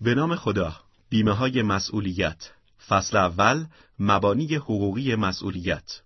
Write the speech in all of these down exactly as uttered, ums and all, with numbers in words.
به نام خدا. بیمه های مسئولیت. فصل اول. مبانی حقوقی مسئولیت.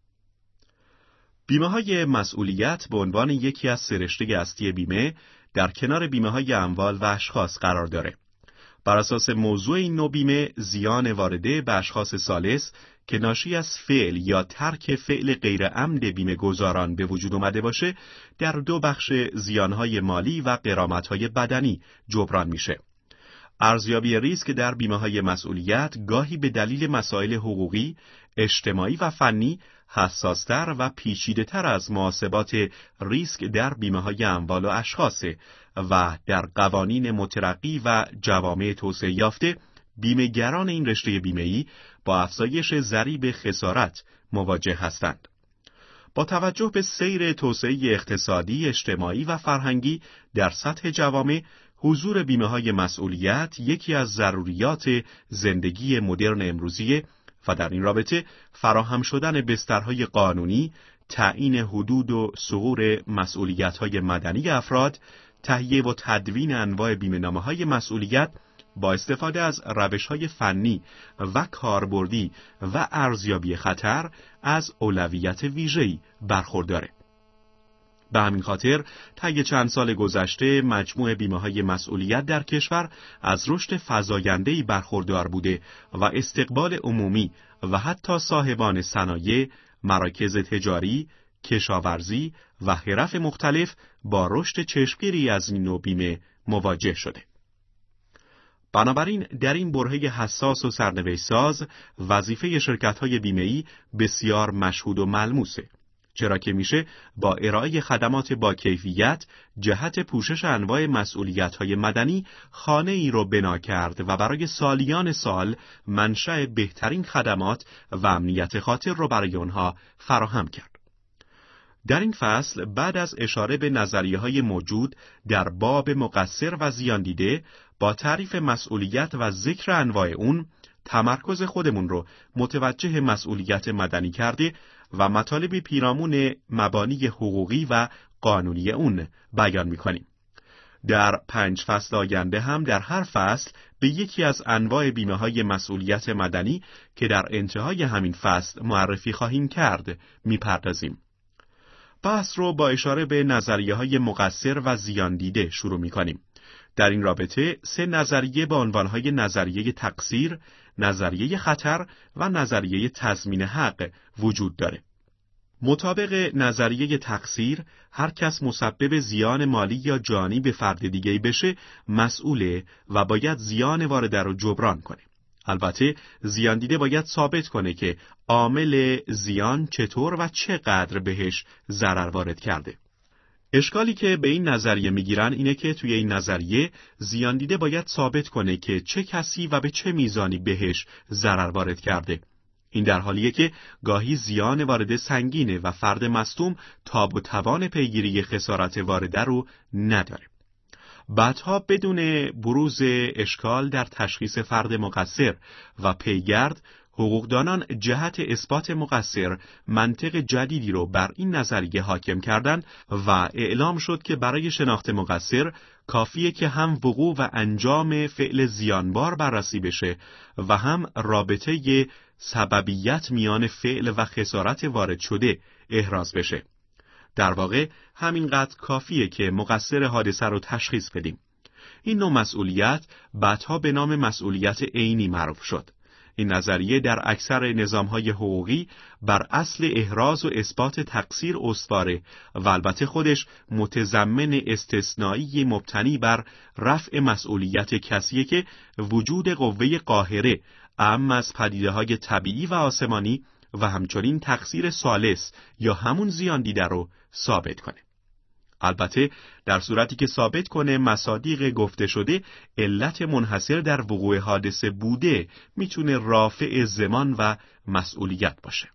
بیمه های مسئولیت به عنوان یکی از سه رشته اصلی بیمه در کنار بیمه های اموال و اشخاص قرار داره. بر اساس موضوع این نوع بیمه، زیان وارده به اشخاص ثالث که ناشی از فعل یا ترک فعل غیر عمد بیمه گذاران به وجود اومده باشه، در دو بخش زیانهای مالی و غرامت‌های بدنی جبران میشه. ارزیابی ریسک در بیمه‌های مسئولیت گاهی به دلیل مسائل حقوقی، اجتماعی و فنی حساس‌تر و پیچیده‌تر از محاسبات ریسک در بیمه‌های اموال و اشخاصه و در قوانین مترقی و جوامع توسعه یافته بیمه‌گران این رشته بیمه‌ای با افزایش ضریب خسارت مواجه هستند. با توجه به سیر توسعه اقتصادی، اجتماعی و فرهنگی در سطح جوامع، حضور بیمه‌های مسئولیت یکی از ضروریات زندگی مدرن امروزیه و در این رابطه فراهم شدن بسترهای قانونی، تعیین حدود و ثغور مسئولیت‌های مدنی افراد، تهیه و تدوین انواع بیمه‌نامه‌های مسئولیت با استفاده از روش‌های فنی و کاربردی و ارزیابی خطر از اولویت ویژه‌ای برخورداره. به همین خاطر طی چند سال گذشته مجموع بیمه‌های مسئولیت در کشور از رشد فزاینده‌ای برخوردار بوده و استقبال عمومی و حتی صاحبان صنایع، مراکز تجاری، کشاورزی و حرف مختلف با رشد چشمگیری از این نوع بیمه مواجه شده. بنابراین در این برهه حساس و سرنوشت ساز وظیفه شرکت‌های بیمه‌ای بسیار مشهود و ملموسه، چرا که میشه با ارائه خدمات با کیفیت جهت پوشش انواع مسئولیت‌های مدنی خانه ای رو بنا کرد و برای سالیان سال منشأ بهترین خدمات و امنیت خاطر رو برای اونها فراهم کرد. در این فصل بعد از اشاره به نظریه‌های موجود در باب مقصر و زیان دیده با تعریف مسئولیت و ذکر انواع اون، تمرکز خودمون رو متوجه مسئولیت مدنی کرده و مطالب پیرامون مبانی حقوقی و قانونی اون بیان می‌کنیم. در پنج فصل آینده هم در هر فصل به یکی از انواع بیمه‌های مسئولیت مدنی که در انتهای همین فصل معرفی خواهیم کرد می‌پردازیم. بحث رو با اشاره به نظریه‌های مقصر و زیان دیده شروع می‌کنیم. در این رابطه سه نظریه با عنوان‌های نظریه تقصیر، نظریه خطر و نظریه تضمین حق وجود داره. مطابق نظریه تقصیر، هر کس مسبب زیان مالی یا جانی به فرد دیگه‌ای بشه مسئوله و باید زیان وارده رو جبران کنه. البته زیان دیده باید ثابت کنه که عامل زیان چطور و چقدر بهش ضرر وارد کرده. اشکالی که به این نظریه میگیرن اینه که توی این نظریه زیان دیده باید ثابت کنه که چه کسی و به چه میزانی بهش ضرر وارد کرده. این در حالیه که گاهی زیان وارده سنگینه و فرد مصدوم تاب و توان پیگیری خسارت وارده رو نداره. بعدها بدون بروز اشکال در تشخیص فرد مقصر و پیگرد، حقوقدانان جهت اثبات مقصر منطق جدیدی رو بر این نظریه حاکم کردند و اعلام شد که برای شناخت مقصر کافیه که هم وقوع و انجام فعل زیانبار بررسی بشه و هم رابطه سببیت میان فعل و خسارت وارد شده احراز بشه. در واقع همینقدر کافیه که مقصر حادثه رو تشخیص بدیم. این نوع مسئولیت بعدها به نام مسئولیت عینی معروف شد. این نظریه در اکثر نظام‌های حقوقی بر اصل احراز و اثبات تقصیر استواره و البته خودش متضمن استثنایی مبتنی بر رفع مسئولیت کسیه که وجود قوه قاهره اعم از پدیده‌های طبیعی و آسمانی و همچنین تقصیر ثالث یا همون زیان دیده رو ثابت کنه. البته در صورتی که ثابت کنه مصادیق گفته شده علت منحصر در وقوع حادثه بوده، میتونه رافع ضمان و مسئولیت باشه.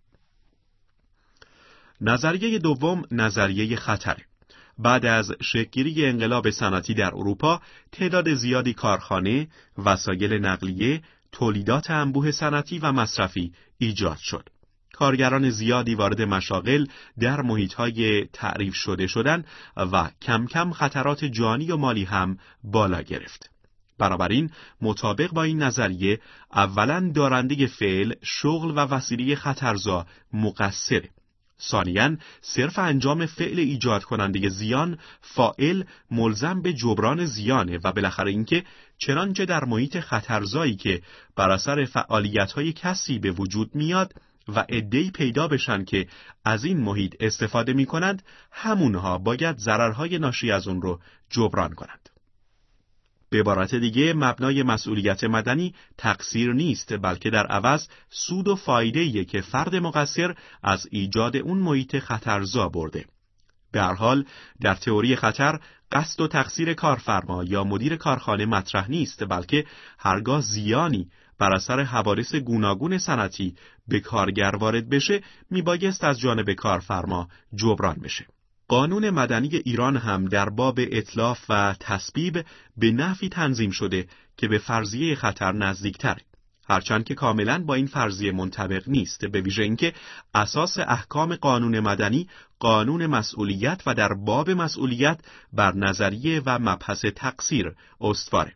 نظریه دوم نظریه خطره. بعد از شکل‌گیری انقلاب صنعتی در اروپا، تعداد زیادی کارخانه، وسایل نقلیه، تولیدات انبوه صنعتی و مصرفی ایجاد شد. کارگران زیادی وارد مشاغل در محیط‌های تعریف شده شدند و کم کم خطرات جانی و مالی هم بالا گرفت. بنابراین مطابق با این نظریه اولاً دارنده فعل، شغل و وسیله خطرزا مقصره. ثانیاً صرف انجام فعل ایجاد کننده زیان، فاعل ملزم به جبران زیانه و بالاخره اینکه چنانچه در محیط خطرزایی که بر اثر فعالیت‌های کسی به وجود میاد و عده‌ای پیدا بشن که از این محیط استفاده می‌کنند، همونها باید ضررهای ناشی از اون رو جبران کنند. به عبارت دیگه مبنای مسئولیت مدنی تقصیر نیست، بلکه در عوض سود و فایده‌ایه که فرد مقصر از ایجاد اون محیط خطرزا برده. به هر حال در تئوری خطر قصد و تقصیر کارفرما یا مدیر کارخانه مطرح نیست، بلکه هرگاه زیانی بر اثر حوادث گوناگون صنعتی به کارگر وارد بشه میبایست از جانب کارفرما جبران بشه. قانون مدنی ایران هم در باب اتلاف و تسبیب به نحوی تنظیم شده که به فرضیه خطر نزدیک‌تره، هرچند که کاملاً با این فرضیه منطبق نیست، به ویژه اینکه اساس احکام قانون مدنی قانون مسئولیت و در باب مسئولیت بر نظریه و مبحث تقصیر استواره.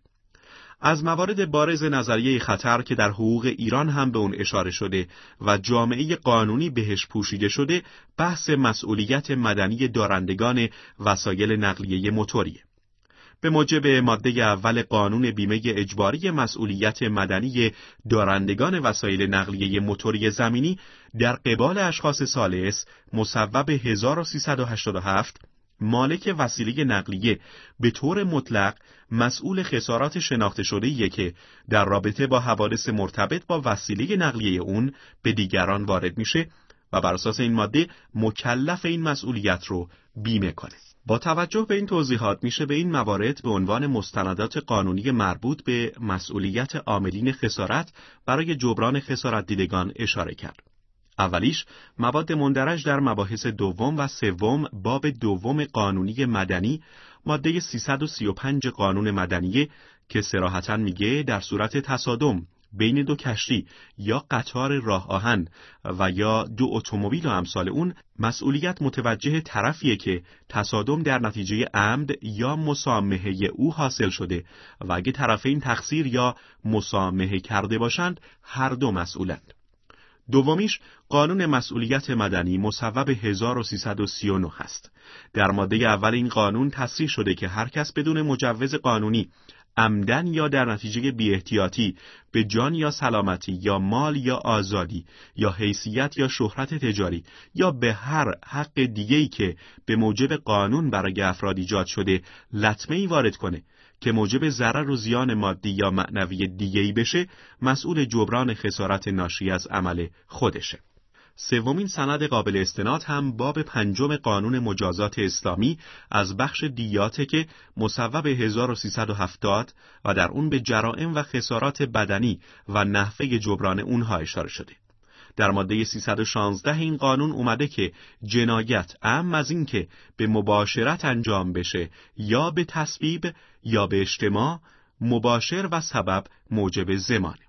از موارد بارز نظریه خطر که در حقوق ایران هم به اون اشاره شده و جامعه قانونی بهش پوشیده شده، بحث مسئولیت مدنی دارندگان وسایل نقلیه موتوریه. به موجب ماده اول قانون بیمه اجباری مسئولیت مدنی دارندگان وسایل نقلیه موتوری زمینی در قبال اشخاص ثالث مصوب هزار و سیصد و هشتاد و هفت، مالک وسیله نقلیه به طور مطلق مسئول خسارات شناخته شده‌ایه که در رابطه با حوادث مرتبط با وسیله نقلیه اون به دیگران وارد میشه و بر اساس این ماده مکلف این مسئولیت رو بیمه کنه. با توجه به این توضیحات میشه به این موارد به عنوان مستندات قانونی مربوط به مسئولیت عاملین خسارت برای جبران خسارت دیدگان اشاره کرد. اولیش مواد مندرج در مباحث دوم و سوم باب دوم قانونی مدنی، ماده سیصد و سی و پنج قانون مدنی که صراحتاً میگه در صورت تصادم بین دو کشتی یا قطار راه آهن و یا دو اتومبیل و امثال اون، مسئولیت متوجه طرفیه که تصادم در نتیجه عمد یا مسامحه او حاصل شده و اگه طرفین تقصیر یا مسامحه کرده باشند هر دو مسئولند. دومیش قانون مسئولیت مدنی مصوب هزار و سیصد و سی و نه هست. در ماده اول این قانون تصریح شده که هر کس بدون مجوز قانونی عمدن یا در نتیجه بی‌احتیاطی به جان یا سلامتی یا مال یا آزادی یا حیثیت یا شهرت تجاری یا به هر حق دیگه‌ای که به موجب قانون برای افراد ایجاد شده لطمه‌ای وارد کنه که موجب ضرر و زیان مادی یا معنوی دیگه‌ای بشه، مسئول جبران خسارت ناشی از عمل خودشه. سومین سند قابل استناد هم باب پنجم قانون مجازات اسلامی از بخش دیاته که مصوب هزار و سیصد و هفتاد و در اون به جرائم و خسارات بدنی و نحوه جبران اونها اشاره شده. در ماده سیصد و شانزده این قانون اومده که جنایت اعم از این که به مباشرت انجام بشه یا به تسبیب یا به اجتماع، مباشر و سبب موجب ضمانه.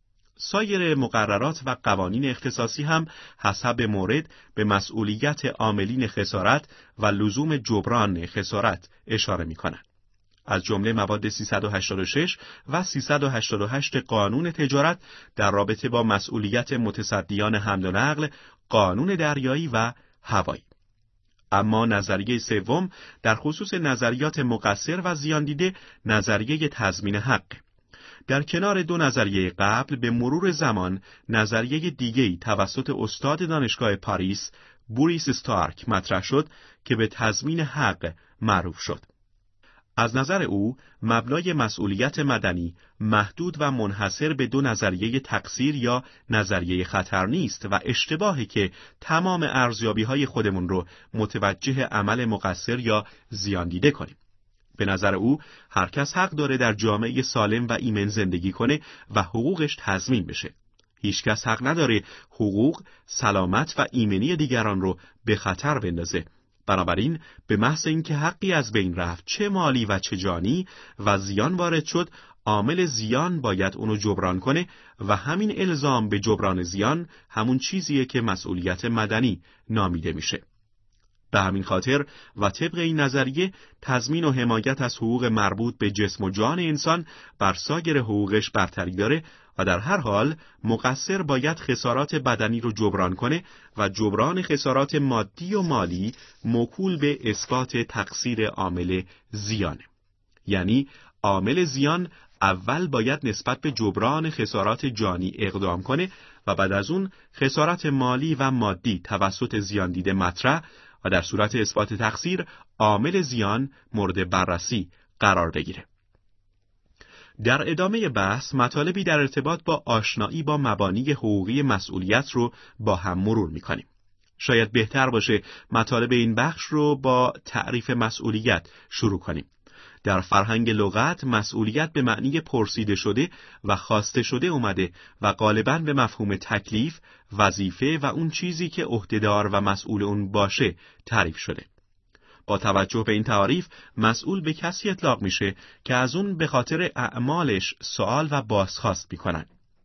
سایر مقررات و قوانین اختصاصی هم حسب مورد به مسئولیت عاملین خسارت و لزوم جبران خسارت اشاره می‌کنند. از جمله مواد سیصد و هشتاد و شش و سیصد و هشتاد و هشت قانون تجارت در رابطه با مسئولیت متصدیان حمل و نقل، قانون دریایی و هوایی. اما نظریه سوم در خصوص نظریات مقصر و زیان دیده، نظریه تضمین حق. در کنار دو نظریه قبل به مرور زمان نظریه دیگه‌ای توسط استاد دانشگاه پاریس بوریس استارک مطرح شد که به تضمین حق معروف شد. از نظر او مبنای مسئولیت مدنی محدود و منحصر به دو نظریه تقصیر یا نظریه خطر نیست و اشتباهی که تمام ارزیابی‌های خودمون رو متوجه عمل مقصر یا زیان دیده کنیم. به نظر او هر کس حق داره در جامعه سالم و ایمن زندگی کنه و حقوقش تضمین بشه. هیچ کس حق نداره حقوق، سلامت و ایمنی دیگران رو به خطر بندازه. بنابراین به محض اینکه حقی از بین رفت، چه مالی و چه جانی، و زیان وارد شد، عامل زیان باید اونو جبران کنه و همین الزام به جبران زیان همون چیزیه که مسئولیت مدنی نامیده میشه. به همین خاطر و طبق این نظریه تضمین و حمایت از حقوق مربوط به جسم و جان انسان بر سایر حقوقش برتری داره و در هر حال مقصر باید خسارات بدنی رو جبران کنه و جبران خسارات مادی و مالی موکول به اثبات تقصیر عامل زیانه. یعنی عامل زیان اول باید نسبت به جبران خسارات جانی اقدام کنه و بعد از اون خسارات مالی و مادی توسط زیان دیده مطرح و در صورت اثبات تقصیر عامل زیان مورد بررسی قرار بگیره. در ادامه بحث مطالبی در ارتباط با آشنایی با مبانی حقوقی مسئولیت رو با هم مرور می‌کنیم. شاید بهتر باشه مطالب این بخش رو با تعریف مسئولیت شروع کنیم. در فرهنگ لغت مسئولیت به معنی پرسیده شده و خواسته شده اومده و غالباً به مفهوم تکلیف، وظیفه و اون چیزی که عهدهدار و مسئول اون باشه تعریف شده. با توجه به این تعریف مسئول به کسی اطلاق میشه که از اون به خاطر اعمالش سوال و بازخواست میکنن.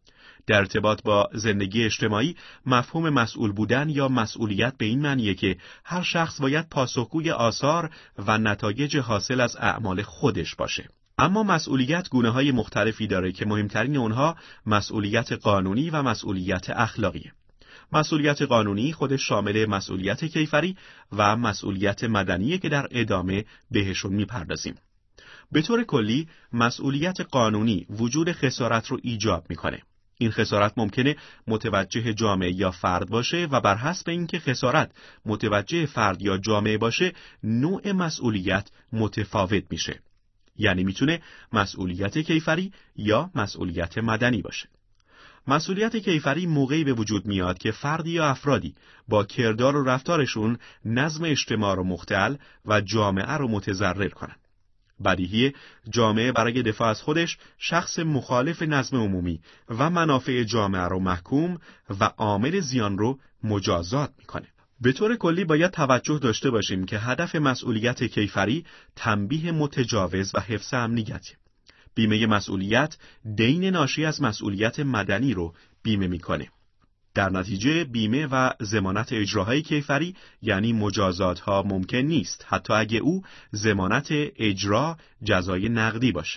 در ارتباط با زندگی اجتماعی مفهوم مسئول بودن یا مسئولیت به این معنیه که هر شخص باید پاسخگوی آثار و نتایج حاصل از اعمال خودش باشه. اما مسئولیت گونه‌های مختلفی داره که مهمترین اونها مسئولیت قانونی و مسئولیت اخلاقیه. مسئولیت قانونی خودش شامل مسئولیت کیفری و مسئولیت مدنیه که در ادامه بهشون میپردازیم. به طور کلی مسئولیت قانونی وجود خسارت رو ایجاب میکنه. این خسارت ممکنه متوجه جامعه یا فرد باشه و بر حسب اینکه خسارت متوجه فرد یا جامعه باشه نوع مسئولیت متفاوت میشه. یعنی میتونه مسئولیت کیفری یا مسئولیت مدنی باشه. مسئولیت کیفری موقعی به وجود میاد که فردی یا افرادی با کردار و رفتارشون نظم اجتماع رو مختل و جامعه رو متضرر کنن. بدیهیه جامعه برای دفاع از خودش شخص مخالف نظم عمومی و منافع جامعه رو محکوم و عامل زیان رو مجازات میکنه. به طور کلی باید توجه داشته باشیم که هدف مسئولیت کیفری تنبیه متجاوز و حفظ امنیته. بیمه مسئولیت دین ناشی از مسئولیت مدنی رو بیمه میکنه. در نتیجه بیمه و ضمانت اجراهای کیفری یعنی مجازات ها ممکن نیست، حتی اگه او ضمانت اجرا جزای نقدی باشه.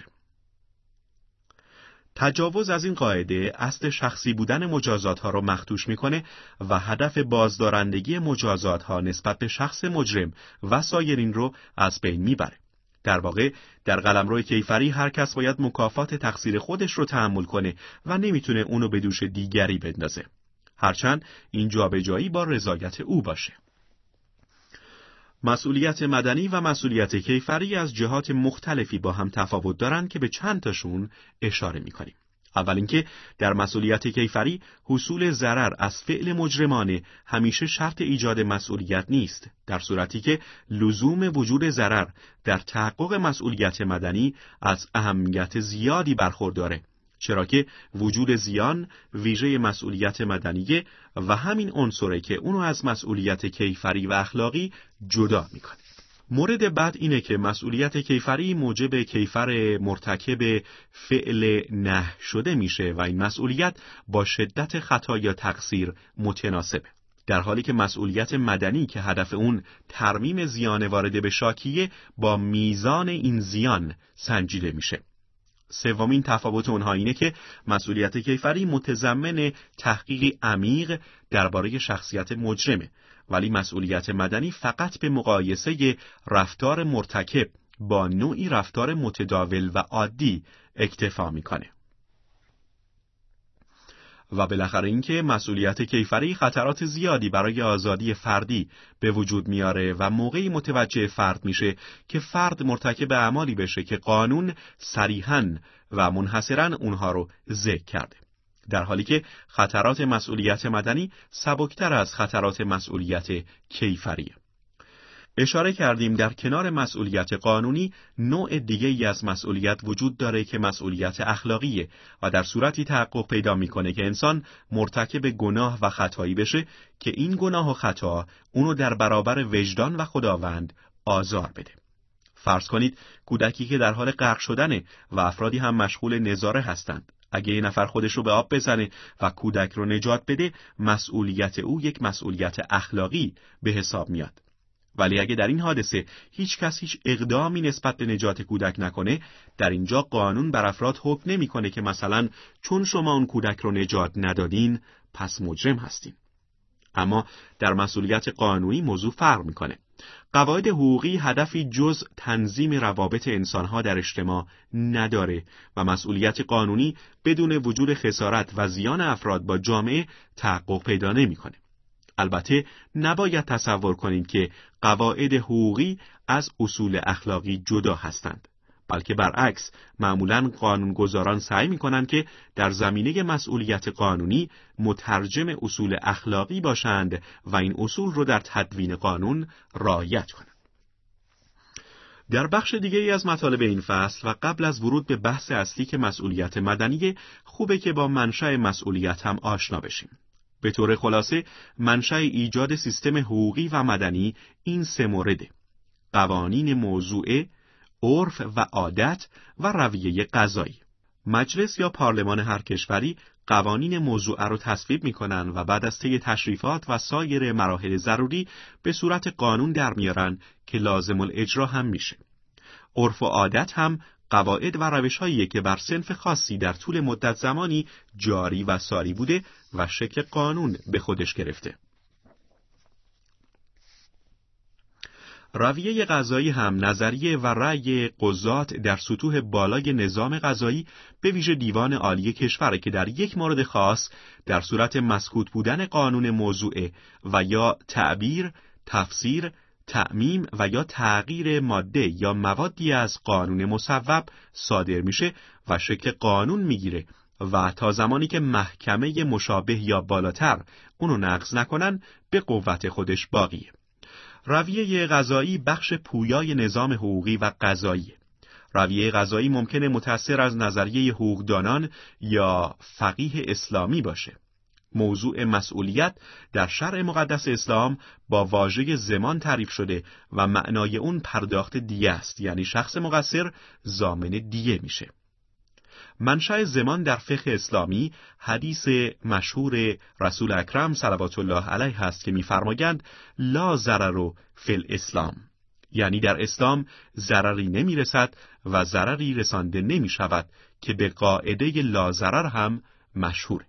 تجاوز از این قاعده اصل شخصی بودن مجازات ها رو مخدوش میکنه و هدف بازدارندگی مجازات ها نسبت به شخص مجرم و سایرین رو از بین میبره. در واقع در قلمرو کیفری هر کس باید مکافات تقصیر خودش رو تحمل کنه و نمیتونه اونو به دوش دیگری بندازه، هرچند این جابجایی با رضایت او باشه. مسئولیت مدنی و مسئولیت کیفری از جهات مختلفی با هم تفاوت دارن که به چند تاشون اشاره میکنیم. اول اینکه در مسئولیت کیفری حصول ضرر از فعل مجرمانه همیشه شرط ایجاد مسئولیت نیست، در صورتی که لزوم وجود ضرر در تحقق مسئولیت مدنی از اهمیت زیادی برخورداره، چرا که وجود زیان ویژه مسئولیت مدنیه و همین عنصره که اونو از مسئولیت کیفری و اخلاقی جدا میکنه. مورد بعد اینه که مسئولیت کیفری موجب کیفر مرتکب فعل نهی شده میشه و این مسئولیت با شدت خطا یا تقصیر متناسبه، در حالی که مسئولیت مدنی که هدف اون ترمیم زیان وارده به شاکیه با میزان این زیان سنجیده میشه. سومین تفاوت اونها اینه که مسئولیت کیفری متضمن تحقیقی عمیق درباره شخصیت مجرمه، ولی مسئولیت مدنی فقط به مقایسه رفتار مرتکب با نوعی رفتار متداول و عادی اکتفا میکنه. و بالاخره اینکه مسئولیت کیفری خطرات زیادی برای آزادی فردی به وجود میاره و موقعی متوجه فرد میشه که فرد مرتکب اعمالی بشه که قانون صریحاً و منحصراً اونها رو ذکر کرده، در حالی که خطرات مسئولیت مدنی سبکتر از خطرات مسئولیت کیفریه. اشاره کردیم در کنار مسئولیت قانونی نوع دیگه ای از مسئولیت وجود داره که مسئولیت اخلاقیه و در صورتی تحقق پیدا میکنه که انسان مرتکب گناه و خطایی بشه که این گناه و خطا اونو در برابر وجدان و خداوند آزار بده. فرض کنید کودکی که در حال غرق شدنه و افرادی هم مشغول نظاره هستند. اگه یه نفر خودش رو به آب بزنه و کودک رو نجات بده، مسئولیت او یک مسئولیت اخلاقی به حساب میاد. ولی اگه در این حادثه هیچ کس هیچ اقدامی نسبت به نجات کودک نکنه، در اینجا قانون بر افراد حکم نمیکنه که مثلا چون شما اون کودک رو نجات ندادین پس مجرم هستین. اما در مسئولیت قانونی موضوع فرق میکنه. قواعد حقوقی هدفی جز تنظیم روابط انسانها در اجتماع نداره و مسئولیت قانونی بدون وجود خسارت و زیان افراد با جامعه تحقق پیدا نمیکنه. البته نباید تصور کنیم که قواعد حقوقی از اصول اخلاقی جدا هستند، بلکه برعکس معمولاً قانونگذاران سعی می‌کنند که در زمینه مسئولیت قانونی مترجم اصول اخلاقی باشند و این اصول رو در تدوین قانون رعایت کنند. در بخش دیگری از مطالب این فصل و قبل از ورود به بحث اصلی که مسئولیت مدنی، خوبه که با منشأ مسئولیت هم آشنا بشیم. به طور خلاصه منشأ ایجاد سیستم حقوقی و مدنی این سه مورده: قوانین موضوعه، عرف و عادت و رویه قضایی. مجلس یا پارلمان هر کشوری قوانین موضوعه رو تصویب می‌کنن و بعد از طی تشریفات و سایر مراحل ضروری به صورت قانون در میارن که لازم الاجرا هم میشه. عرف و عادت هم قواعد و روش‌هایی که بر صنف خاصی در طول مدت زمانی جاری و ساری بوده و شکل قانون به خودش گرفته. رویه قضایی هم نظریه و رأی قضات در سطوح بالای نظام قضایی، به ویژه دیوان عالی کشور، که در یک مورد خاص در صورت مسکوت بودن قانون موضوعه و یا تعبیر، تفسیر، تعمیم و یا تغییر ماده یا موادی از قانون مصوب صادر میشه و شکل قانون میگیره و تا زمانی که محکمه مشابه یا بالاتر اونو نقض نکنن به قوت خودش باقیه. رویه قضایی بخش پویای نظام حقوقی و قضایی. رویه قضایی ممکنه متأثر از نظریه حقوقدانان یا فقیه اسلامی باشه. موضوع مسئولیت در شرع مقدس اسلام با واژه ضمان تعریف شده و معنای اون پرداخت دیه است، یعنی شخص مقصر ضامن دیه میشه. منشأ ضمان در فقه اسلامی حدیث مشهور رسول اکرم صلوات الله علیه است که می‌فرمایند لا ضرر فی الاسلام، یعنی در اسلام ضرری نمی‌رسد و ضرری رسانده نمی‌شود که به قاعده لا ضرر هم مشهور.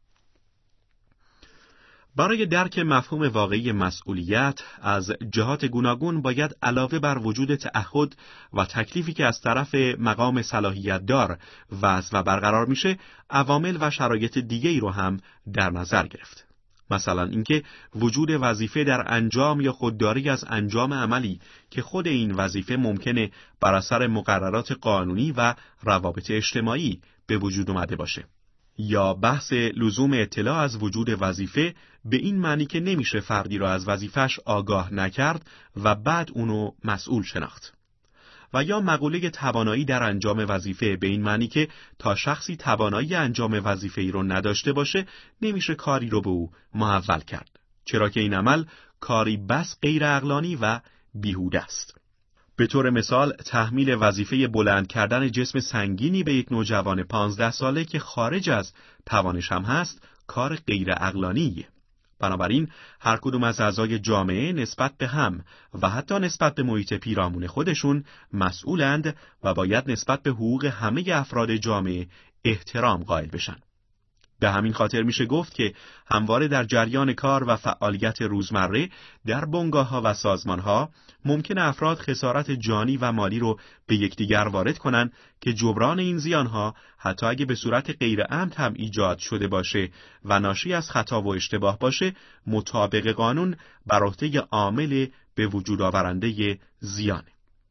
برای درک مفهوم واقعی مسئولیت از جهات گوناگون باید علاوه بر وجود تعهد و تکلیفی که از طرف مقام صلاحیت دار وضع و برقرار میشه، عوامل و شرایط دیگه‌ای رو هم در نظر گرفت. مثلا اینکه وجود وظیفه در انجام یا خودداری از انجام عملی که خود این وظیفه ممکنه بر اثر مقررات قانونی و روابط اجتماعی به وجود اومده باشه، یا بحث لزوم اطلاع از وجود وظیفه به این معنی که نمیشه فردی را از وظیفه‌اش آگاه نکرد و بعد اونو مسئول شناخت، و یا مقوله توانایی در انجام وظیفه به این معنی که تا شخصی توانایی انجام وظیفه‌ای رو نداشته باشه نمیشه کاری رو به او محول کرد، چرا که این عمل کاری بس غیر عقلانی و بیهوده است. به طور مثال تحمیل وظیفه بلند کردن جسم سنگینی به یک نوجوان پانزده ساله که خارج از توانش هم هست کار غیر عقلانیه. بنابراین هر کدوم از اعضای جامعه نسبت به هم و حتی نسبت به محیط پیرامون خودشون مسئولند و باید نسبت به حقوق همه افراد جامعه احترام قائل بشن. به همین خاطر میشه گفت که همواره در جریان کار و فعالیت روزمره در بنگاه‌ها و سازمان‌ها ممکن افراد خسارت جانی و مالی رو به یکدیگر وارد کنن که جبران این زیان‌ها حتی اگه به صورت غیر عمد هم ایجاد شده باشه و ناشی از خطا و اشتباه باشه، مطابق قانون بر عهده عامل به وجود آورنده زیانه.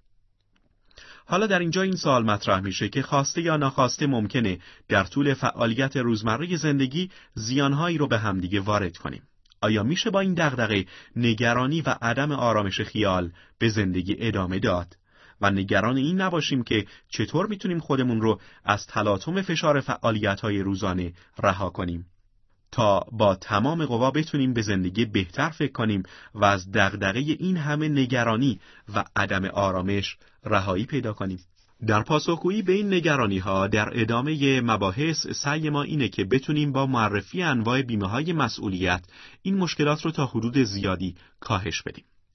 حالا در اینجا این سوال مطرح میشه که خواسته یا ناخواسته ممکنه در طول فعالیت روزمره زندگی زیانهایی رو به همدیگه وارد کنیم. آیا میشه با این دغدغه نگرانی و عدم آرامش خیال به زندگی ادامه داد و نگران این نباشیم که چطور میتونیم خودمون رو از تلاطم فشار فعالیت‌های روزانه رها کنیم تا با تمام قوا بتونیم به زندگی بهتر فکر کنیم و از دغدغه این همه نگرانی و عدم آرامش رهایی پیدا کنیم؟ در پاسخگویی به این نگرانی‌ها در ادامه مباحث سعی ما اینه که بتونیم با معرفی انواع بیمه‌های مسئولیت این مشکلات رو تا حدود زیادی کاهش بدیم.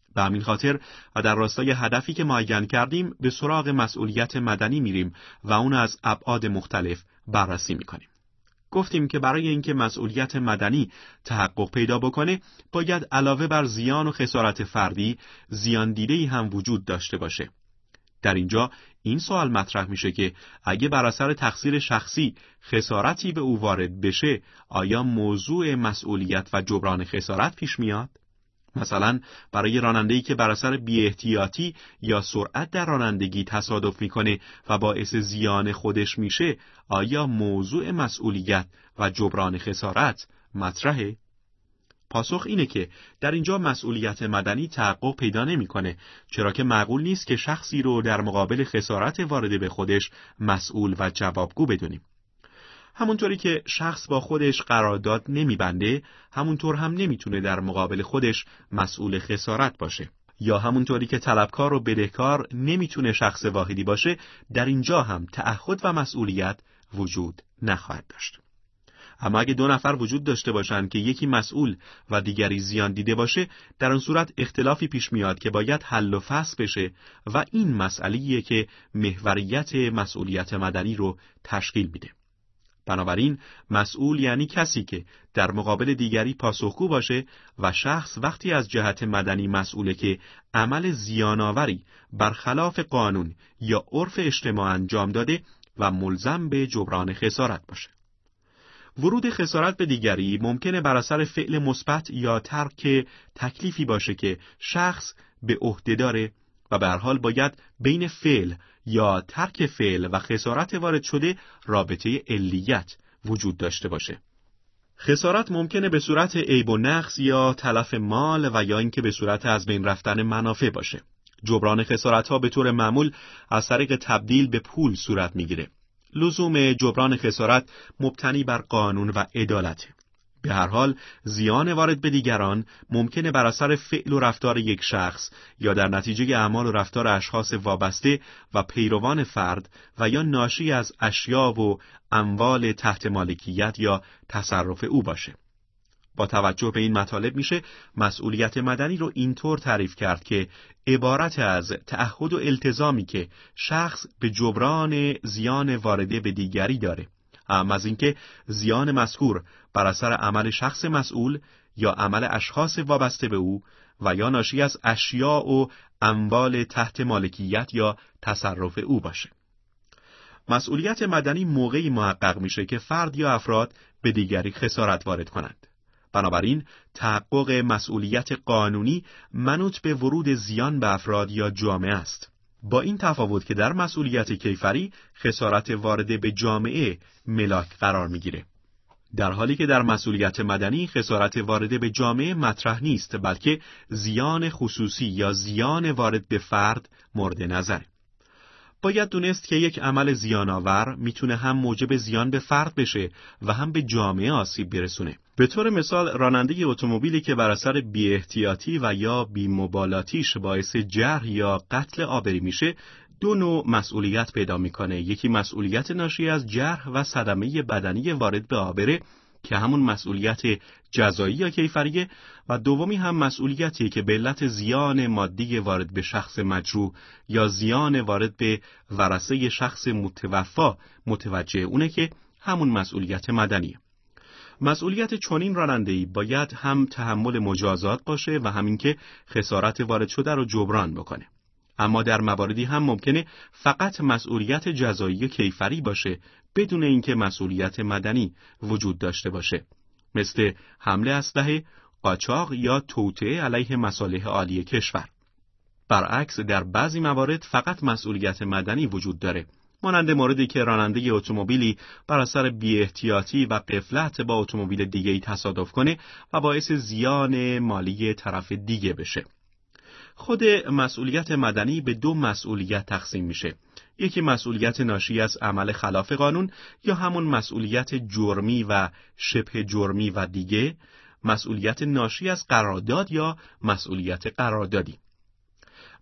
به همین خاطر و در راستای هدفی که معین کردیم به سراغ مسئولیت مدنی میریم و اون از ابعاد مختلف بررسی میکنیم. گفتیم که برای اینکه مسئولیت مدنی تحقق پیدا بکنه باید علاوه بر زیان و خسارت فردی زیان دیده‌ای هم وجود داشته باشه. در اینجا این سوال مطرح میشه که اگه بر اثر تقصیر شخصی خسارتی به او وارد بشه، آیا موضوع مسئولیت و جبران خسارت پیش میاد؟ مثلا برای راننده‌ای که بر اثر بی‌احتیاطی یا سرعت در رانندگی تصادف میکنه و باعث زیان خودش میشه، آیا موضوع مسئولیت و جبران خسارت مطرحه؟ پاسخ اینه که در اینجا مسئولیت مدنی تحقق پیدا نمیکنه، چرا که معقول نیست که شخصی رو در مقابل خسارت وارده به خودش مسئول و جوابگو بدونیم. همونطوری که شخص با خودش قرارداد نمیبنده، همونطور هم نمیتونه در مقابل خودش مسئول خسارت باشه. یا همونطوری که طلبکار و بدهکار نمیتونه شخص واحدی باشه، در اینجا هم تعهد و مسئولیت وجود نخواهد داشت. اما اگه دو نفر وجود داشته باشن که یکی مسئول و دیگری زیان دیده باشه، در اون صورت اختلافی پیش میاد که باید حل و فصل بشه و این مسئله‌ایه که محوریت مسئولیت مدنی رو تشکیل میده. بنابراین مسئول یعنی کسی که در مقابل دیگری پاسخگو باشه و شخص وقتی از جهت مدنی مسئوله که عمل زیان‌آوری برخلاف قانون یا عرف اجتماع انجام داده و ملزم به جبران خسارت باشه. ورود خسارت به دیگری ممکنه بر اثر فعل مثبت یا ترک تکلیفی باشه که شخص به عهده داره و به هر حال باید بین فعل یا ترک فعل و خسارت وارد شده رابطه علیت وجود داشته باشه. خسارت ممکنه به صورت عیب و نقص یا تلف مال و یا اینکه به صورت از بین رفتن منافع باشه. جبران خسارت‌ها به طور معمول از طریق تبدیل به پول صورت میگیره. لزوم جبران خسارت مبتنی بر قانون و عدالت. به هر حال زیان وارد به دیگران ممکنه بر اثر فعل و رفتار یک شخص یا در نتیجه اعمال و رفتار اشخاص وابسته و پیروان فرد و یا ناشی از اشیا و اموال تحت مالکیت یا تصرف او باشه. با توجه به این مطالب میشه مسئولیت مدنی رو اینطور تعریف کرد که عبارت از تعهد و التزامی که شخص به جبران زیان وارده به دیگری داره، اما از اینکه زیان مذکور بر اثر عمل شخص مسئول یا عمل اشخاص وابسته به او و یا ناشی از اشیاء و اموال تحت مالکیت یا تصرف او باشه. مسئولیت مدنی موقعی محقق میشه که فرد یا افراد به دیگری خسارت وارد کنند. بنابراین تحقق مسئولیت قانونی منوط به ورود زیان به افراد یا جامعه است. با این تفاوت که در مسئولیت کیفری خسارت وارده به جامعه ملاک قرار میگیره، در حالی که در مسئولیت مدنی خسارت وارده به جامعه مطرح نیست، بلکه زیان خصوصی یا زیان وارد به فرد مورد نظره. باید دونست که یک عمل زیان‌آور میتونه هم موجب زیان به فرد بشه و هم به جامعه آسیب برسونه. به طور مثال راننده اتومبیلی که بر اثر بی‌احتیاطی و یا بی‌مبالاتیش باعث جرح یا قتل آبری میشه، دو نوع مسئولیت پیدا میکنه. یکی مسئولیت ناشی از جرح و صدمه بدنی وارد به آبره که همون مسئولیت جزایی یا کیفریه، و دومی هم مسئولیتی که به علت زیان مادی وارد به شخص مجروح یا زیان وارد به ورثه شخص متوفی متوجه اونه که همون مسئولیت مدنیه. مسئولیت چنین راننده‌ای باید هم تحمل مجازات باشه و همین که خسارت وارد شده رو جبران بکنه. اما در مواردی هم ممکنه فقط مسئولیت جزایی و کیفری باشه بدون اینکه مسئولیت مدنی وجود داشته باشه، مثل حمله اسلحه، قاچاق یا توطئه علیه مصالح عالی کشور. برعکس در بعضی موارد فقط مسئولیت مدنی وجود داره، مانند موردی که راننده اتومبیلی بر اثر بی‌احتیاطی و غفلت با اتومبیل دیگه‌ای تصادف کنه و باعث زیان مالی طرف دیگه بشه. خود مسئولیت مدنی به دو مسئولیت تقسیم میشه. یکی مسئولیت ناشی از عمل خلاف قانون یا همون مسئولیت جرمی و شبه جرمی و دیگه مسئولیت ناشی از قرارداد یا مسئولیت قراردادی.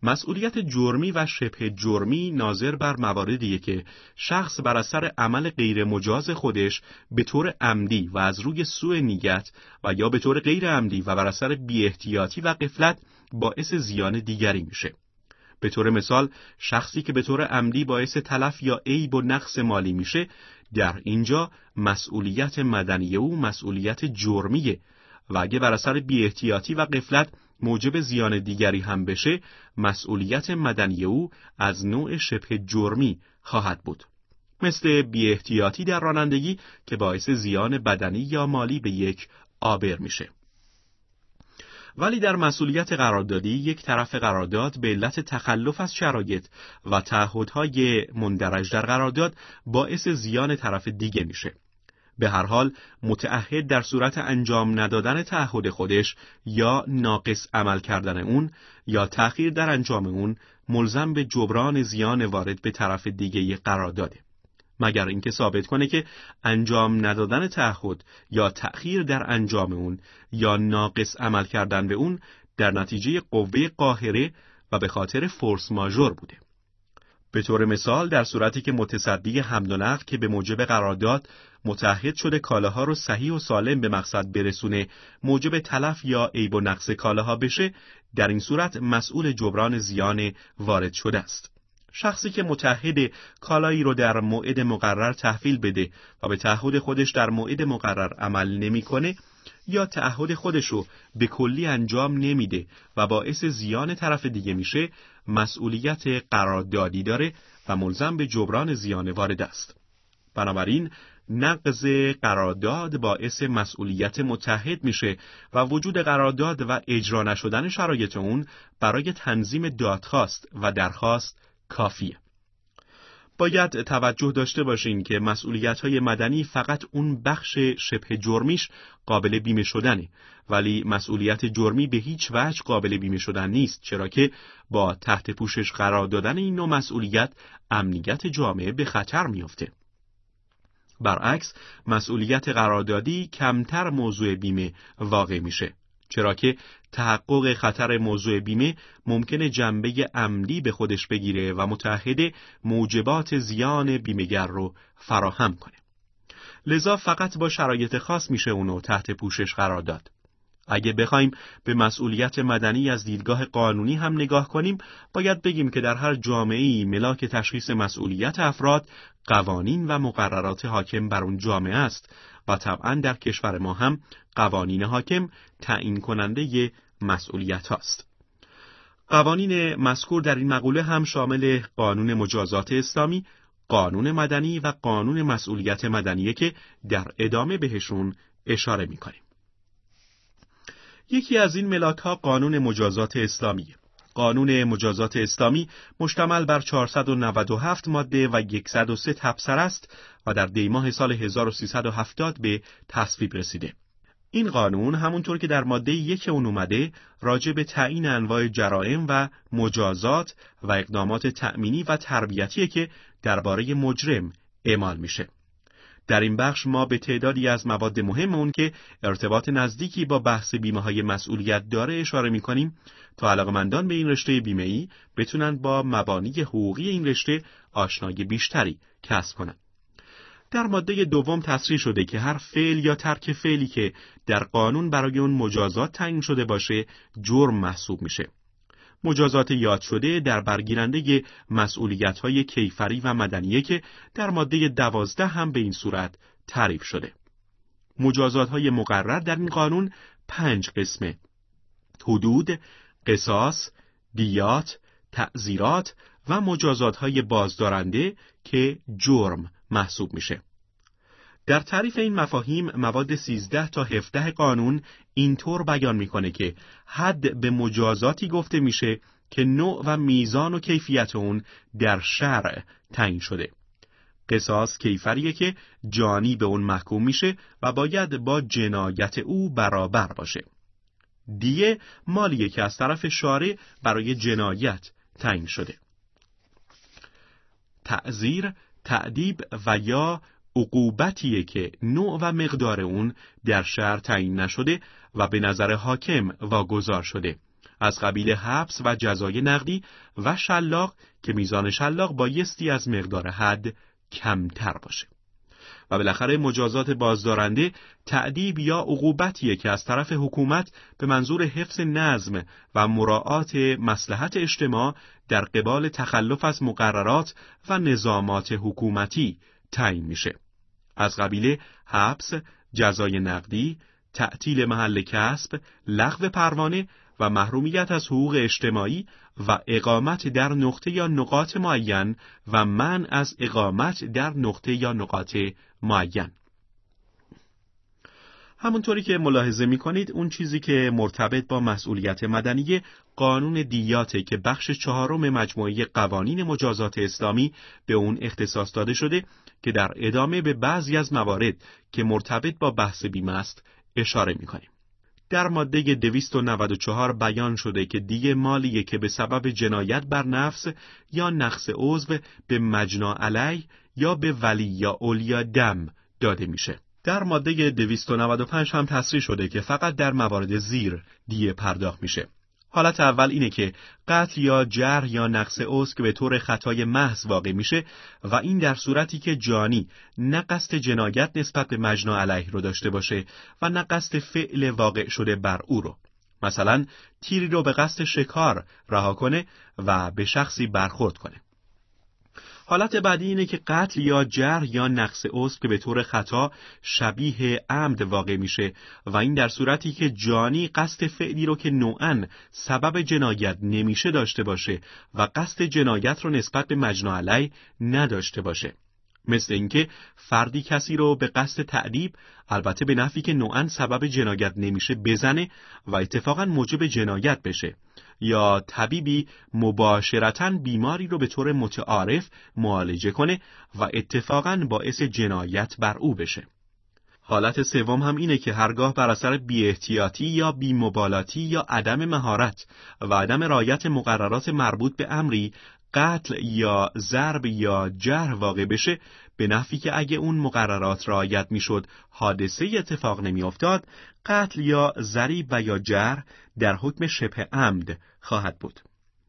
مسئولیت جرمی و شبه جرمی ناظر بر مواردیه که شخص بر اثر عمل غیر مجاز خودش به طور عمدی و از روی سوء نیت و یا به طور غیر عمدی و بر اثر بی‌احتیاطی و غفلت باعث زیان دیگری میشه. به طور مثال شخصی که به طور عمدی باعث تلف یا عیب و نقص مالی میشه، در اینجا مسئولیت مدنی او مسئولیت جرمیه و اگه بر اثر بی‌احتیاطی و غفلت موجب زیان دیگری هم بشه، مسئولیت مدنی او از نوع شبه جرمی خواهد بود. مثل بی‌احتیاطی در رانندگی که باعث زیان بدنی یا مالی به یک عابر میشه. ولی در مسئولیت قراردادی یک طرف قرارداد به علت تخلف از شرایط و تعهدهای مندرج در قرارداد باعث زیان طرف دیگه میشه. به هر حال متعهد در صورت انجام ندادن تعهد خودش یا ناقص عمل کردن اون یا تأخیر در انجام اون ملزم به جبران زیان وارد به طرف دیگه قرارداده، مگر اینکه ثابت کنه که انجام ندادن تعهد یا تأخیر در انجام اون یا ناقص عمل کردن به اون در نتیجه قوه قاهره و به خاطر فورس ماژور بوده. به طور مثال در صورتی که متصدی حمل و نقل که به موجب قرارداد متعهد شده کالاها رو صحیح و سالم به مقصد برسونه موجب تلف یا عیب و نقص کالاها بشه، در این صورت مسئول جبران زیان وارد شده است. شخصی که متعهد کالایی رو در موعد مقرر تحویل بده و به تعهد خودش در موعد مقرر عمل نمی‌کنه یا تعهد خودش رو به کلی انجام نمیده و باعث زیان طرف دیگه میشه، مسئولیت قراردادی داره و ملزم به جبران زیان وارد است. بنابراین نقض قرارداد باعث مسئولیت متعهد میشه و وجود قرارداد و اجرا نشدن شرایط اون برای تنظیم دادخواست و درخواست کافیه. باید توجه داشته باشین که مسئولیت‌های مدنی فقط اون بخش شبه جرمیش قابل بیمه شدنه، ولی مسئولیت جرمی به هیچ وجه قابل بیمه شدن نیست، چرا که با تحت پوشش قرار دادن این نوع مسئولیت امنیت جامعه به خطر میفته. برعکس مسئولیت قراردادی کمتر موضوع بیمه واقع میشه، چرا که تحقق خطر موضوع بیمه ممکنه جنبه عمدی به خودش بگیره و متعهد موجبات زیان بیمه‌گر رو فراهم کنه. لذا فقط با شرایط خاص میشه اونو تحت پوشش قرار داد. اگه بخوایم به مسئولیت مدنی از دیدگاه قانونی هم نگاه کنیم، باید بگیم که در هر جامعه‌ای ملاک تشخیص مسئولیت افراد قوانین و مقررات حاکم بر اون جامعه است و طبعاً در کشور ما هم قوانین حاکم تعیین کننده مسئولیت هاست. قوانین مذکور در این مقوله هم شامل قانون مجازات اسلامی، قانون مدنی و قانون مسئولیت مدنیه که در ادامه بهشون اشاره می‌کنیم. یکی از این ملاک ها قانون مجازات اسلامیه. قانون مجازات اسلامی مشتمل بر چهارصد و نود و هفت ماده و صد و سه تبصره است و در دیماه سال هزار و سیصد و هفتاد به تصویب رسیده. این قانون همونطور که در ماده یک اون اومده راجع به تعیین انواع جرائم و مجازات و اقدامات تأمینی و تربیتیه که درباره مجرم اعمال میشه. در این بخش ما به تعدادی از مواد مهم اون که ارتباط نزدیکی با بحث بیمه‌های مسئولیت داره اشاره می‌کنیم تا علاقه‌مندان به این رشته بیمه‌ای بتونن با مبانی حقوقی این رشته آشنایی بیشتری کسب کنن. در ماده دوم تصریح شده که هر فعل یا ترک فعلی که در قانون برای اون مجازات تعیین شده باشه جرم محسوب میشه. مجازات یاد شده در برگیرنده مسئولیت‌های کیفری و مدنیه که در ماده دوازده هم به این صورت تعریف شده. مجازات‌های مقرر در این قانون پنج قسمه: حدود، قصاص، دیات، تعزیرات و مجازات‌های بازدارنده که جرم محسوب میشه. در تعریف این مفاهیم مواد سیزده تا هفده قانون اینطور بیان میکنه که حد به مجازاتی گفته میشه که نوع و میزان و کیفیت اون در شرع تعیین شده. قصاص کیفریه که جانی به اون محکوم میشه و باید با جنایت او برابر باشه. دیه مالیه که از طرف شارع برای جنایت تعیین شده. تعزیر، تأدیب و یا عقوبتیه که نوع و مقدار اون در شرع تعیین نشده و به نظر حاکم واگذار شده از قبیل حبس و جزای نقدی و شلاق که میزان شلاق بایستی از مقدار حد کمتر باشه. و بالاخره مجازات بازدارنده تأدیب یا عقوبتیه که از طرف حکومت به منظور حفظ نظم و مراعات مصلحت اجتماع در قبال تخلف از مقررات و نظامات حکومتی تعیین میشه. از قبیل حبس، جزای نقدی، تعطیل محل کسب، لغو پروانه و محرومیت از حقوق اجتماعی و اقامت در نقطه یا نقاط معین و منع از اقامت در نقطه یا نقاط معین. همونطوری که ملاحظه می‌کنید اون چیزی که مرتبط با مسئولیت مدنی قانون دیاته که بخش چهارم مجموعه قوانین مجازات اسلامی به اون اختصاص داده شده که در ادامه به بعضی از موارد که مرتبط با بحث بیمه است اشاره می‌کنیم. در ماده دویست و نود و چهار بیان شده که دیه مالیه که به سبب جنایت بر نفس یا نقص عضو به مجنی علیه یا به ولی یا اولیاء دم داده میشه. در ماده دویست و نود و پنج هم تصریح شده که فقط در موارد زیر دیه پرداخت میشه. حالت اول اینه که قتل یا جرح یا نقص عضو که به طور خطای محض واقع میشه و این در صورتی که جانی نه قصد جنایت نسبت به مجنی علیه رو داشته باشه و نه قصد فعل واقع شده بر او رو. مثلا تیری رو به قصد شکار رها کنه و به شخصی برخورد کنه. حالت بعدی اینه که قتل یا جرح یا نقص عضو که به طور خطا شبیه عمد واقع میشه و این در صورتی که جانی قصد فعلی رو که نوعاً سبب جنایت نمیشه داشته باشه و قصد جنایت رو نسبت به مجنی علیه نداشته باشه. مثل اینکه فردی کسی رو به قصد تأدیب، البته به نفی که نوعاً سبب جنایت نمیشه، بزنه و اتفاقاً موجب جنایت بشه، یا طبیبی مباشرتاً بیماری رو به طور متعارف معالجه کنه و اتفاقاً باعث جنایت بر او بشه. حالت سوم هم اینه که هرگاه بر اثر بی‌احتیاطی یا بی‌مبالاتی یا عدم مهارت و عدم رعایت مقررات مربوط به امری قتل یا ضرب یا جرح واقع بشه، به نفی که اگه اون مقررات رعایت میشد حادثه اتفاق نمی افتاد، قتل یا ضریب و یا جرح در حکم شبه عمد خواهد بود.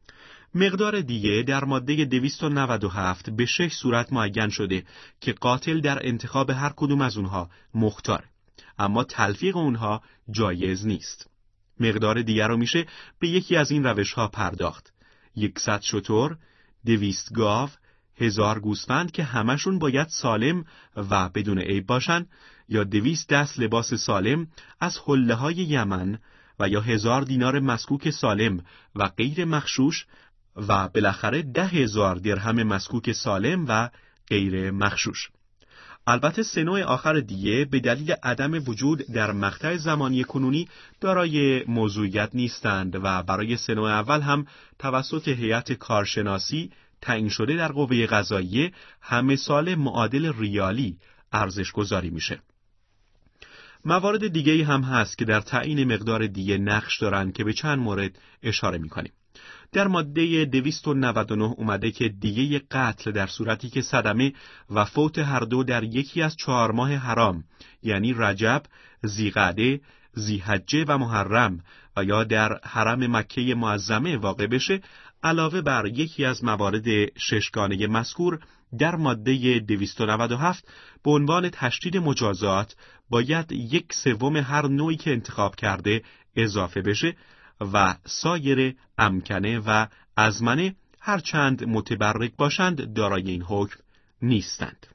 مقدار دیه در ماده دویست و نود و هفت به شش صورت معین شده که قاتل در انتخاب هر کدوم از اونها مختار، اما تلفیق اونها جایز نیست. مقدار دیه رو میشه به یکی از این روش ها پرداخت: یکصد شتر، دویست گاو، هزار گوسفند که همشون باید سالم و بدون عیب باشن، یا دویست دست لباس سالم از حله های یمن و یا هزار دینار مسکوک سالم و غیر مغشوش و بالاخره ده هزار درهم مسکوک سالم و غیر مغشوش. البته سه نوع آخر دیه به دلیل عدم وجود در مقطع زمانی کنونی دارای موضوعیت نیستند و برای سه نوع اول هم توسط هیئت کارشناسی تعیین شده در قوه قضاییه همه سال معادل ریالی ارزش گذاری میشه. موارد دیگه‌ای هم هست که در تعیین مقدار دیه نقش دارن که به چند مورد اشاره میکنیم. در ماده دویست و نود و نه اومده که دیه قتل در صورتی که صدمه و فوت هر دو در یکی از چهار ماه حرام، یعنی رجب، ذیقعده، ذیحجه و محرم و یا در حرم مکه معظمه واقع بشه، علاوه بر یکی از موارد ششگانه مذکور در ماده دویست و نود و هفت به عنوان تشدید مجازات باید یک سوم هر نوعی که انتخاب کرده اضافه بشه و سایر امکنه و ازمنه هرچند متبرک باشند دارای این حکم نیستند.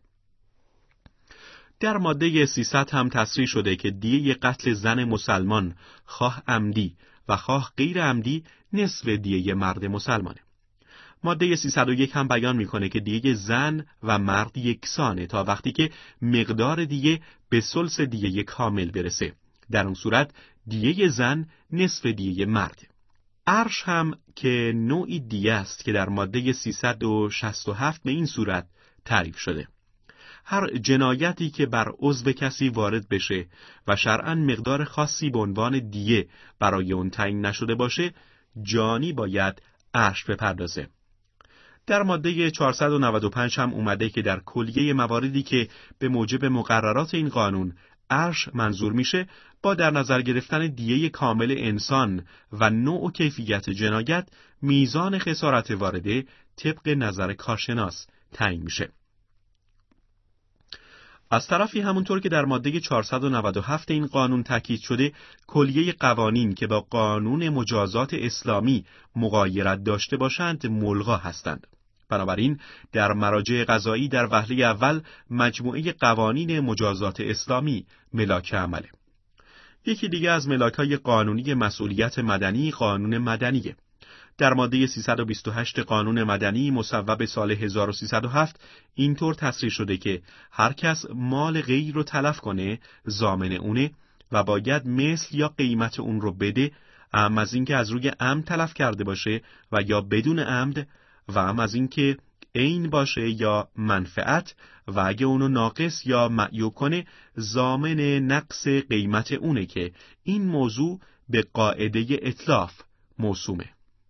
در ماده سیصد هم تصریح شده که دیه قتل زن مسلمان خواه عمدی و خواه غیر عمدی نصف دیه مرد مسلمانه. ماده سیصد و یک هم بیان میکنه که دیه زن و مرد یکسانه تا وقتی که مقدار دیه به ثلث دیه کامل برسه. در اون صورت دیه زن نصف دیه مرد. عرش هم که نوعی دیه است که در ماده سیصد و شصت و هفت به این صورت تعریف شده: هر جنایتی که بر عضو کسی وارد بشه و شرعاً مقدار خاصی به عنوان دیه برای اون تعیین نشده باشه، جانی باید عرش بپردازه. در ماده چهارصد و نود و پنج هم اومده که در کلیه مواردی که به موجب مقررات این قانون عرش منظور میشه، با در نظر گرفتن دیه کامل انسان و نوع و کیفیت جنایت، میزان خسارت وارده طبق نظر کارشناس تعیین میشه. از طرفی همونطور که در ماده چهارصد و نود و هفت این قانون تاکید شده، کلیه قوانین که با قانون مجازات اسلامی مغایرت داشته باشند ملغا هستند. بنابراین در مراجع قضایی در وهله اول مجموعه قوانین مجازات اسلامی ملاک عمله. یکی دیگه از ملاک‌های قانونی مسئولیت مدنی قانون مدنیه. در ماده سیصد و بیست و هشت قانون مدنی مصوب سال هزار و سیصد و هفت اینطور تصریح شده که هر کس مال غیر رو تلف کنه ضامن اونه و باید مثل یا قیمت اون رو بده، اما از اینکه از روی عمد تلف کرده باشه و یا بدون عمد، و هم از اینکه عین باشه یا منفعت، و اگه اونو ناقص یا معیوب کنه ضامن نقص قیمت اونه که این موضوع به قاعده اتلاف موسومه.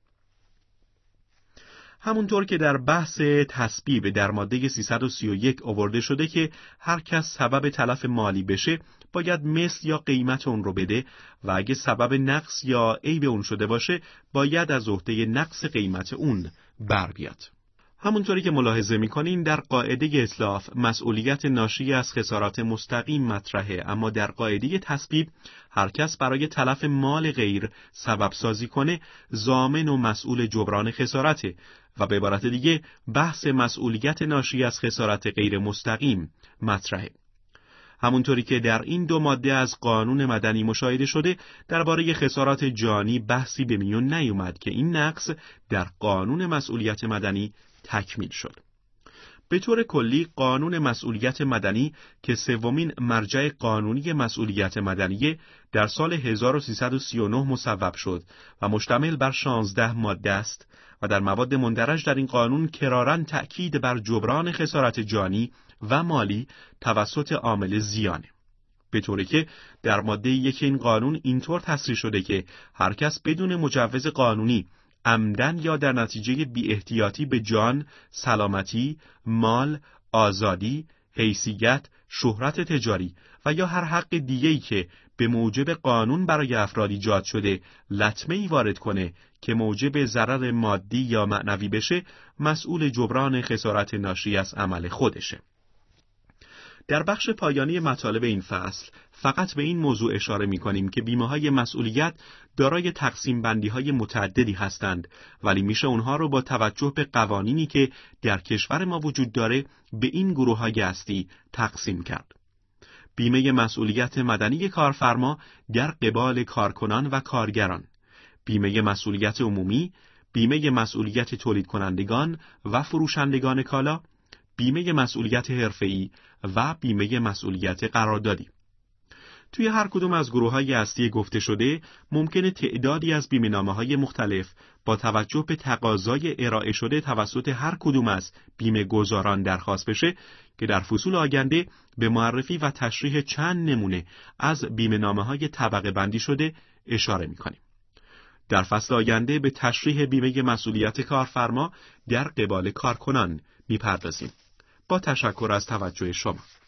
همونطور که در بحث تسبیب در ماده سیصد و سی و یک آورده شده که هر کس سبب تلف مالی بشه باید مثل یا قیمت اون رو بده و اگه سبب نقص یا عیب اون شده باشه باید از عهده نقص قیمت اون بر بیاد. همونطوری که ملاحظه می‌کنین در قاعده اتلاف مسئولیت ناشی از خسارات مستقیم مطرحه، اما در قاعده تسبیب هر کس برای تلف مال غیر سبب سازی کنه ضامن و مسئول جبران خسارته و به عبارت دیگه بحث مسئولیت ناشی از خسارت غیر مستقیم مطرحه. همونطوری که در این دو ماده از قانون مدنی مشاهده شده، درباره خسارات جانی بحثی به میون نیومد که این نقص در قانون مسئولیت مدنی تکمیل شد. به طور کلی قانون مسئولیت مدنی که سومین مرجع قانونی مسئولیت مدنی در سال هزار و سیصد و سی و نه مصوب شد و مشتمل بر شانزده ماده است و در مواد مندرج در این قانون کراراً تأکید بر جبران خسارت جانی و مالی توسط عامل زیانه. به طوری که در ماده یک این قانون اینطور تصریح شده که هر کس بدون مجوز قانونی عمدن یا در نتیجه بی احتیاطی به جان، سلامتی، مال، آزادی، حیثیت، شهرت تجاری و یا هر حق دیگه‌ای که به موجب قانون برای افراد ایجاد شده لطمه‌ای وارد کنه که موجب ضرر مادی یا معنوی بشه، مسئول جبران خسارت ناشی از عمل خودشه. در بخش پایانی مطالب این فصل فقط به این موضوع اشاره می‌کنیم که بیمه‌های مسئولیت دارای تقسیم بندی‌های متعددی هستند، ولی میشه اونها رو با توجه به قوانینی که در کشور ما وجود داره به این گروه‌های اصلی تقسیم کرد. بیمه مسئولیت مدنی کارفرما در قبال کارکنان و کارگران، بیمه مسئولیت عمومی، بیمه مسئولیت تولید کنندگان و فروشندگان کالا، بیمه مسئولیت حرفه‌ای و بیمه مسئولیت قراردادی. توی هر کدوم از گروه‌های اصلی گفته شده ممکنه تعدادی از بیمه‌نامه‌های مختلف با توجه به تقاضای ارائه شده توسط هر کدوم از بیمه گذاران درخواست بشه که در فصول آینده به معرفی و تشریح چند نمونه از بیمه‌نامه‌های طبقه بندی شده اشاره می‌کنیم. در فصل آینده به تشریح بیمه مسئولیت کارفرما در قبال کارکنان می‌پردازیم. با تشکر از توجه شما.